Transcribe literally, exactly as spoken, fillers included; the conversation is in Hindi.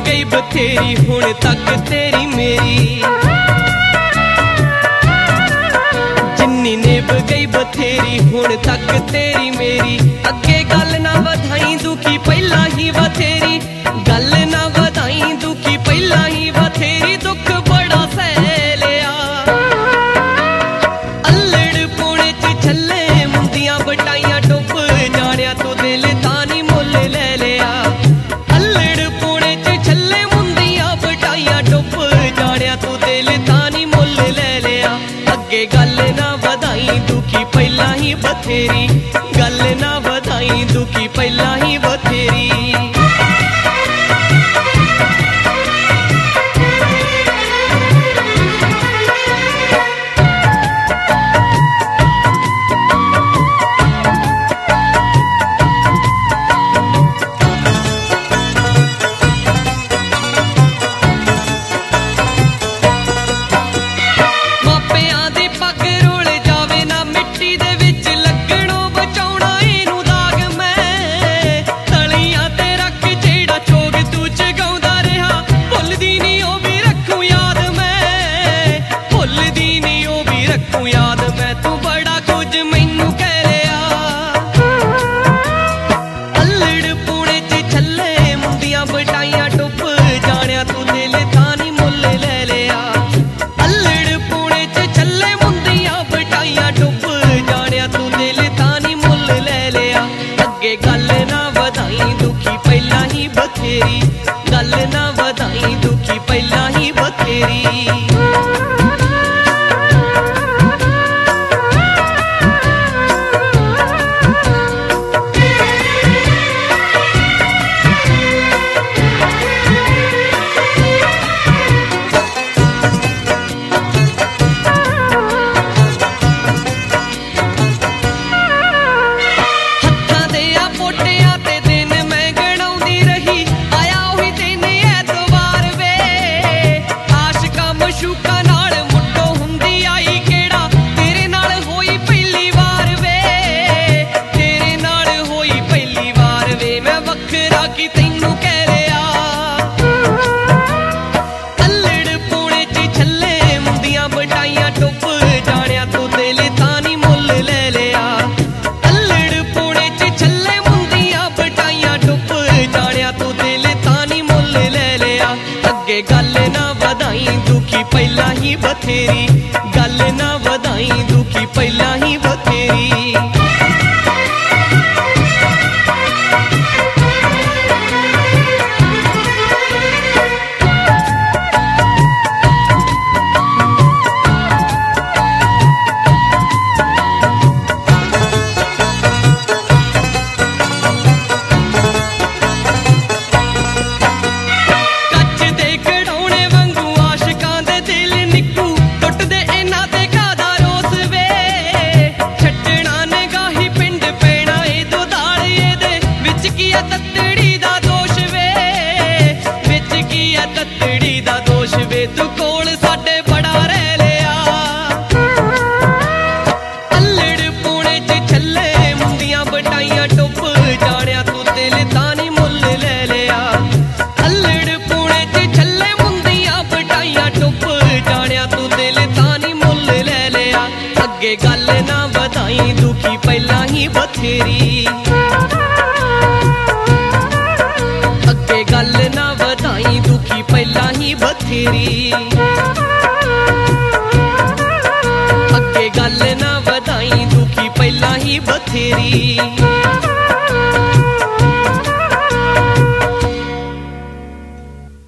गई बथेरी हुण तक तेरी मेरी, जिन्नी निभ गई बथेरी हुण तक तेरी मेरी। अगे गल ना वधाई दुखी पहला ही बथेरी, गल ना वधाई दुखी पहला ही बथेरी। दुख बड़ा सह लिया अल्लड़ पौने च छले मुंदियां बटाइयां डुब जानिया तो दिल तानी मुल ले लिया। अल्लड़ पौने च छले मुंदियां बटाइयां डुब जानिया तो दिल तानी मुल ले लिया। अगे गल ना वधाई दुखी पहला ही बथेरी, गल ना वधाई दुखी पहला ही बथेरी। गल ना वधाई दुखी पहला ही बथेरी, गल ना वधाई दुखी पहला ही बथेरी। गल ना वधाई दुखी पहला ही बथेरी, गल ना वधाई दुखी पहला ही बथेरी। तू कोल साडे बड़ा रह लिया अल्लड़ पौने च छले मुंदियां बटाइयां डुब जानिया तू दिल तानी मुल ले लिया। अल्लड़ पौने च छले मुंदियां बटाइयां डुब जानिया तू दिल तानी मुल ले लिया। अगे गल ना वधाई दुखी पहला ही बथेरी, अगे गल ना वधाई दुखी पहला ही बथेरी। अगे गल ना वधाई दुखी पहला ही बथेरी।